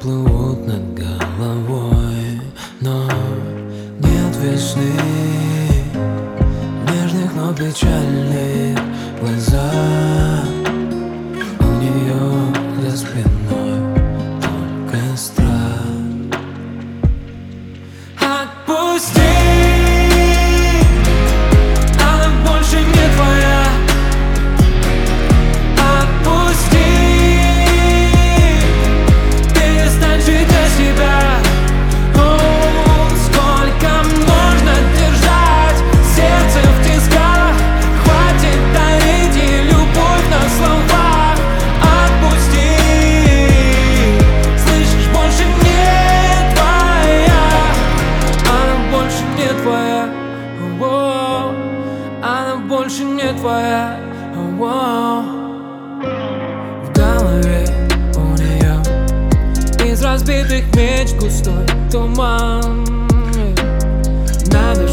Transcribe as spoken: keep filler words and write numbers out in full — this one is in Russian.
плывут над головой, но нет весны. Нежных, но печальных глазах у нее за спиной только страх. Отпусти, она больше не твоя. Отпусти, перестань жить для себя. О, сколько можно держать сердце в тисках. Хватит дарить ей любовь на словах. Отпусти, слышишь, больше не твоя. Она больше не твоя. О, она больше не твоя. О, в голове у нее из разбитых меч густой туман. Надо